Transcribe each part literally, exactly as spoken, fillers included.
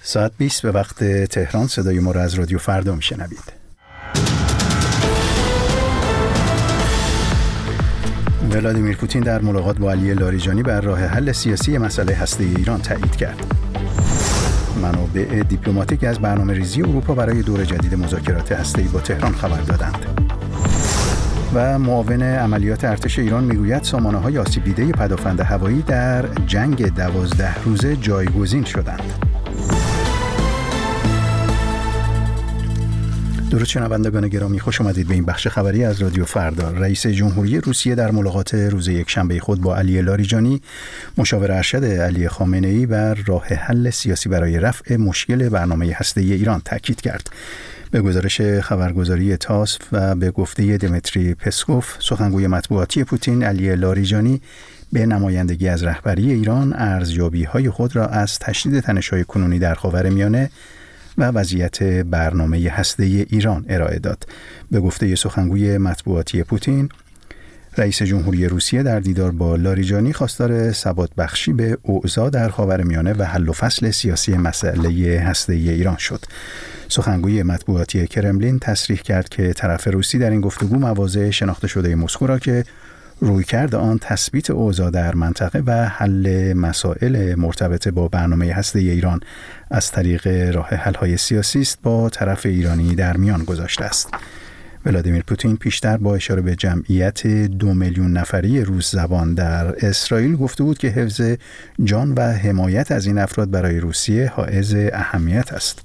ساعت بیست به وقت تهران. صدای ما را از رادیو فردا میشنوید. ولادیمیر پوتین در ملاقات با علی لاریجانی بر راه حل سیاسی مسئله هسته‌ای ایران تایید کرد. منابع دیپلماتیک از برنامه‌ریزی اروپا برای دور جدید مذاکرات هسته‌ای با تهران خبر دادند. و معاون عملیات ارتش ایران میگوید سامانه‌های آسیب دیده پدافند هوایی در جنگ دوازده روزه جایگزین شدند. درود شنوندگان گرامی، خوش آمدید به این بخش خبری از رادیو فردا. رئیس جمهوری روسیه در ملاقات روز یکشنبه خود با علی لاریجانی، مشاور ارشد علی خامنه‌ای، بر راه حل سیاسی برای رفع مشکل برنامه هسته‌ای ایران تاکید کرد. به گزارش خبرگزاری تاس و به گفته دمیتری پسکوف، سخنگوی مطبوعاتی پوتین، علی لاریجانی به نمایندگی از رهبری ایران ارزیابی‌های خود را از تشدید تنش‌های کنونی در خاورمیانه و وضعیت برنامه هسته‌ای ایران ارائه داد. به گفته سخنگوی مطبوعاتی پوتین، رئیس جمهوری روسیه در دیدار با لاریجانی خواستار ثبات بخشی به اوضاع در خاورمیانه و حل و فصل سیاسی مسئله هسته‌ای ایران شد. سخنگوی مطبوعاتی کرملین تصریح کرد که طرف روسی در این گفتگو مواضع شناخته شده مسکو را که رویکرد آن تثبیت اوضاع در منطقه و حل مسائل مرتبط با برنامه هسته‌ای ایران از طریق راه حل‌های سیاسی است با طرف ایرانی در میان گذاشته است. ولادیمیر پوتین پیشتر با اشاره به جمعیت دو میلیون نفری روس زبان در اسرائیل گفته بود که حفظ جان و حمایت از این افراد برای روسیه حائز اهمیت است.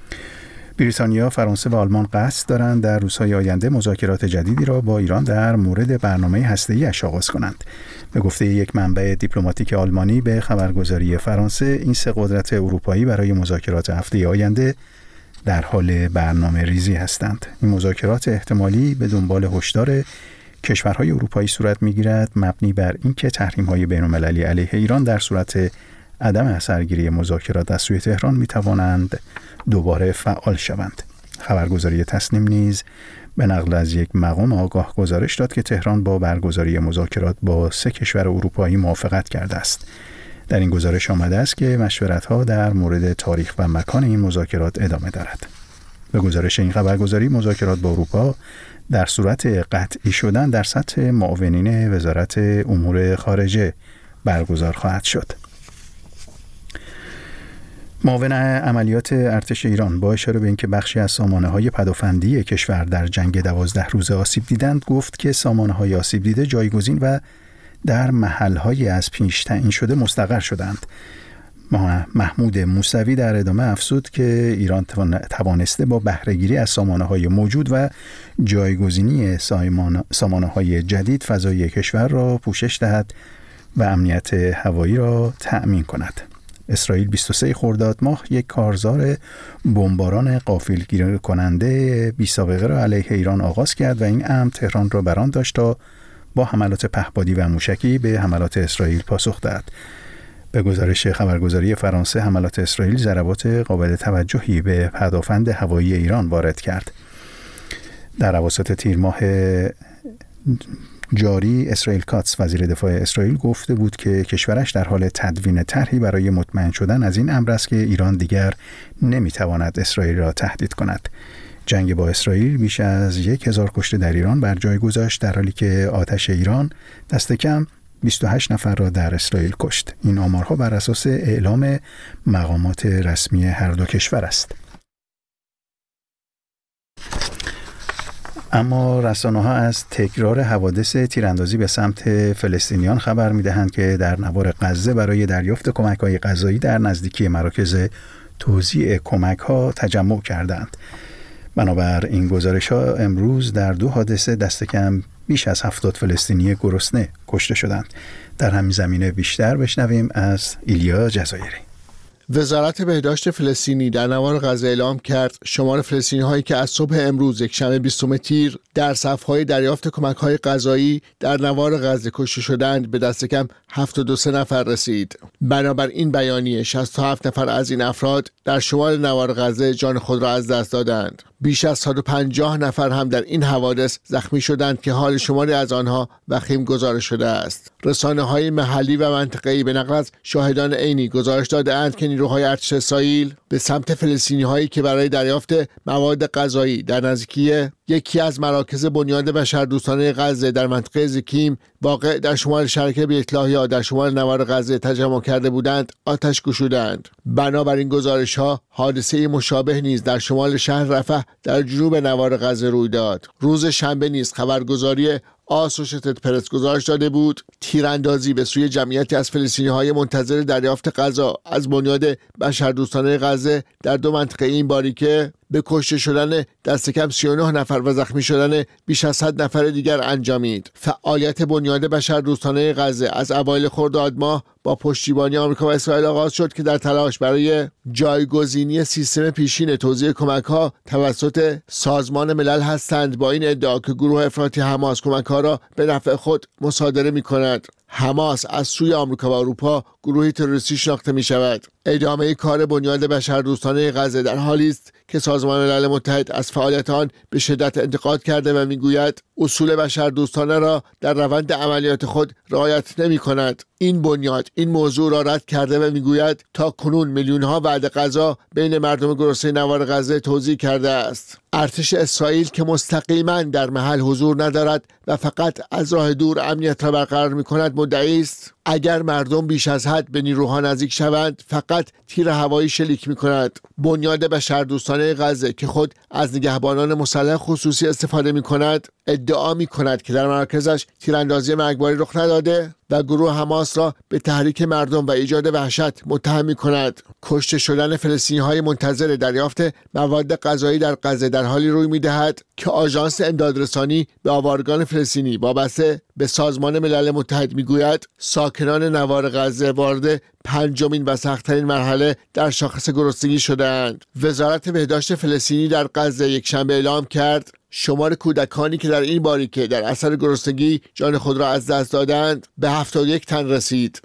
بریتانیا، فرانسه و آلمان قصد دارند در روزهای آینده مذاکرات جدیدی را با ایران در مورد برنامه هسته‌ای‌اش آغاز کنند. به گفته یک منبع دیپلماتیک آلمانی به خبرگزاری فرانسه، این سه قدرت اروپایی برای مذاکرات هفته آینده در حال برنامه ریزی هستند. این مذاکرات احتمالی به دنبال هشدار کشورهای اروپایی صورت می‌گیرد مبنی بر اینکه تحریم‌های بین‌المللی علیه ایران در صورت عدم اثرگیری مذاکرات از سوی تهران می‌توانند دوباره فعال شوند. خبرگزاری تسنیم نیز به نقل از یک مقام آگاه گزارش داد که تهران با برگزاری مذاکرات با سه کشور اروپایی موافقت کرده است. در این گزارش آمده است که مشورت‌ها در مورد تاریخ و مکان این مذاکرات ادامه دارد. به گزارش این خبرگزاری، مذاکرات با اروپا در صورت قطعی شدن در سطح معاونین وزارت امور خارجه برگزار خواهد شد. معاون عملیات ارتش ایران با اشاره به اینکه بخشی از سامانه‌های پدافندی کشور در جنگ دوازده روزه آسیب دیدند، گفت که سامانه‌های آسیب دیده جایگزین و در محل‌های از پیش تعیین شده مستقر شدند. محمود موسوی در ادامه افزود که ایران توانسته با بهره‌گیری از سامانه‌های موجود و جایگزینی سامانه‌های جدید فضای کشور را پوشش دهد و امنیت هوایی را تأمین کند. اسرائیل بیست و سوم خرداد ماه یک کارزار بمباران غافلگیر کننده بی سابقه را علیه ایران آغاز کرد و این امر تهران را بران داشت تا با حملات پهپادی و موشکی به حملات اسرائیل پاسخ دهد. به گزارش خبرگزاری فرانسه، حملات اسرائیل ضربات قابل توجهی به پدافند هوایی ایران وارد کرد. در اواسط تیر ماه جاری، اسرائیل کاتس، وزیر دفاع اسرائیل، گفته بود که کشورش در حال تدوین طرحی برای مطمئن شدن از این امر است که ایران دیگر نمیتواند اسرائیل را تهدید کند. جنگ با اسرائیل بیش از یک هزار کشته در ایران بر جای گذاشت، در حالی که آتش ایران دست کم بیست و هشت نفر را در اسرائیل کشت. این آمارها بر اساس اعلام مقامات رسمی هر دو کشور است. اما رسانه‌ها از تکرار حوادث تیراندازی به سمت فلسطینیان خبر می‌دهند که در نوار غزه برای دریافت کمک‌های غذایی در نزدیکی مراکز توزیع کمک‌ها تجمع کردند. بنابر این گزارش‌ها امروز در دو حادثه دست کم بیش از هفتاد فلسطینی گرسنه کشته شدند. در همین زمینه بیشتر بشنویم از ایلیا جزایری. وزارت بهداشت فلسطینی در نوار غزه اعلام کرد شمار فلسطینی‌هایی که از صبح امروز یکشنبه بیستم تیر در صف‌های دریافت کمک‌های غذایی در نوار غزه کشته شدند به دست کم هفتاد و سه نفر رسید. بنابر این بیانیه شصت و هفت نفر از این افراد در شمال نوار غزه جان خود را از دست دادند. بیش از صد و پنجاه نفر هم در این حوادث زخمی شدند که حال شماری از آنها وخیم گزارش شده است. رسانه‌های محلی و منطقه‌ای به نقل از شاهدان عینی گزارش داده‌اند که نیروهای ارتش اسرائیل به سمت فلسطینی‌هایی که برای دریافت مواد غذایی در نزدیکی یکی از مراکز بنیاد بشردوستانه غزه در منطقه زیکیم واقع در شمال شرقی بیت لاهیا در شمال نوار غزه تجمع کرده بودند آتش گشودند. بنابراین گزارش‌ها حادثه مشابه نیز در شمال شهر رفح در جنوب نوار غزه روی داد. روز شنبه نیز خبرگزاری آسوشیتد پرس گزارش داده بود تیراندازی به سوی جمعیتی از فلسطینی‌های منتظر دریافت غذا از بنیاد بشردوستانه غزه در دو منطقه این باریکه به کشته شدن دست کم سی و نه نفر و زخمی شدن بیش از صد نفر دیگر انجامید. فعالیت بنیاد بشردوستانه غزه از اوایل خرداد ماه با پشتیبانی آمریکا و اسرائیل آغاز شد که در تلاش برای جایگزینی سیستم پیشین توزیع کمک‌ها توسط سازمان ملل هستند، با این ادعا که گروه افراطی حماس کمک‌ها را به نفع خود مصادره می‌کند. حماس از سوی آمریکا و اروپا گروهی تروریستی شناخته می شود. ادامه کار بنیاد بشردوستانه غزه در حالی است که سازمان ملل متحد از فعالیت آن به شدت انتقاد کرده و میگوید اصول بشردوستانه را در روند عملیات خود رعایت نمی کند. این بنیاد این موضوع را رد کرده و میگوید تا کنون میلیون ها وعده غذا بین مردم گرسنه نوار غزه توزیع کرده است. ارتش اسرائیل که مستقیما در محل حضور ندارد و فقط از راه دور امنیت را برقرار می کند مدعی است اگر مردم بیش از حد به نیروها نزدیک شوند فقط تیر هوایی شلیک می کند. بنیاد بشردوستانه غزه که خود از نگهبانان مسلح خصوصی استفاده می کند ادعا می کند که در مرکزش تیراندازی مرگباری رخ نداده و گروه حماس را به تحریک مردم و ایجاد وحشت متهم می کند. کشته شدن فلسطینی‌های منتظر دریافت مواد غذایی در غزه در حالی روی می دهد که آژانس امدادرسانی به آوارگان فلسطینی وابسته به سازمان ملل متحد می گوید ساکنان نوار غزه وارد پنجمین و سخت‌ترین مرحله در شاخص گرسنگی شده‌اند. وزارت بهداشت فلسطینی در غزه یکشنبه اعلام کرد شمار کودکانی که در این باریکه در اثر گرسنگی جان خود را از دست دادند به هفتاد و یک تن رسید.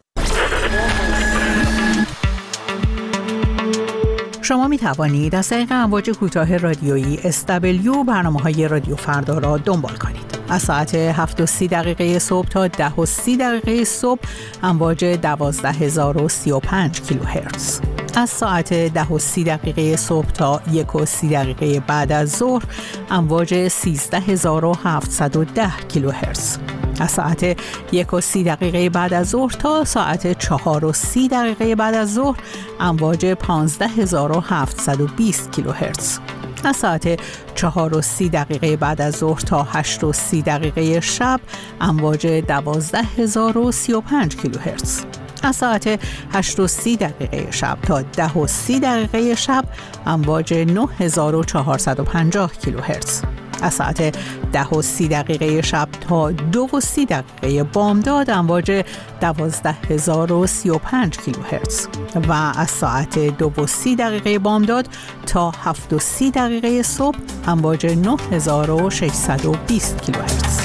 شما می توانید از طریق امواج کوتاه رادیویی اس دبلیو برنامه‌های رادیو فردا را دنبال کنید. از ساعت هفت و سی دقیقه صبح تا ده و سی دقیقه صبح امواج دوازده هزار و سی و پنج کیلوهرتز. از ساعت ده و سی دقیقه صبح تا یک و سی دقیقه بعد از ظهر امواج سیزده هزار و هفتصد و ده کیلوهرتز. از ساعت یک و سی دقیقه بعد از ظهر تا ساعت چهار و سی دقیقه بعد از ظهر امواج پانزده هزار و هفتصد و بیست کیلوهرتز. از ساعت چهار و سی دقیقه بعد از ظهر تا هشت و سی دقیقه شب امواج دوازده هزار و سی و پنج کیلوهرتز. از ساعت هشت و سی دقیقه شب تا ده و سی دقیقه شب امواج نه هزار و چهارصد و پنجاه کیلوهرتز. از ساعت ده و سی دقیقه شب تا دو و سی دقیقه بامداد امواج دوازده هزار و سی و پنج کیلوهرتز و از ساعت دو و سی دقیقه بامداد تا هفت و سی دقیقه صبح امواج نه هزار و ششصد و بیست کیلوهرتز.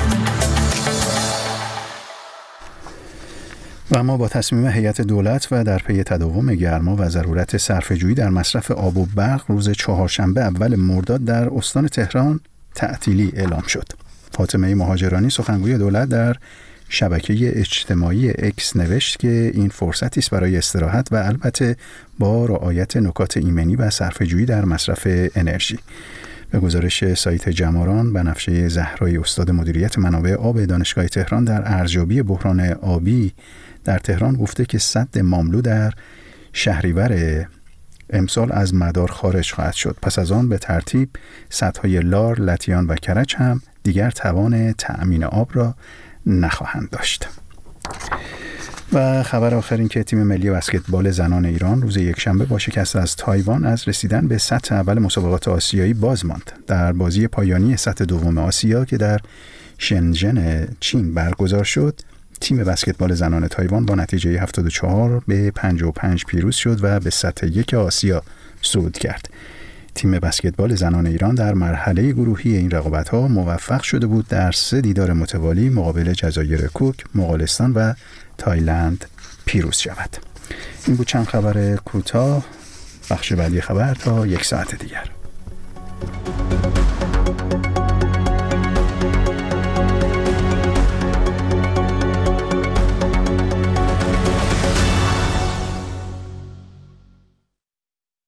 و اما با تصمیم هیئت دولت و در پی تداوم گرما و ضرورت صرفه‌جویی در مصرف آب و برق روز چهارشنبه اول مرداد در استان تهران تعطیلی اعلام شد. فاطمه مهاجرانی سخنگوی دولت در شبکه اجتماعی اکس نوشت که این فرصتی است برای استراحت و البته با رعایت نکات ایمنی و صرفه‌جویی در مصرف انرژی. به گزارش سایت جماران، بنفشه زهرایی استاد مدیریت منابع آب دانشگاه تهران در ارزیابی بحران آبی در تهران گفته که سد ماملو در شهریور امسال از مدار خارج خواهد شد. پس از آن به ترتیب سدهای لار، لطیان و کرج هم دیگر توان تأمین آب را نخواهند داشت. و خبر آخر این که تیم ملی بسکتبال زنان ایران روز یکشنبه با شکست از تایوان از رسیدن به سطح اول مسابقات آسیایی باز ماند. در بازی پایانی سطح دوم آسیا که در شنژن چین برگزار شد، تیم بسکتبال زنان تایوان با نتیجه هفتاد و چهار به پنجاه و پنج پیروز شد و به سطح یک آسیا صعود کرد. تیم بسکتبال زنان ایران در مرحله گروهی این رقابت‌ها موفق شده بود در سه دیدار متوالی مقابل جزایر کوک، مغولستان و تایلند پیروز شود. این بود چند خبر کوتاه. بخش بعدی خبر تا یک ساعت دیگر.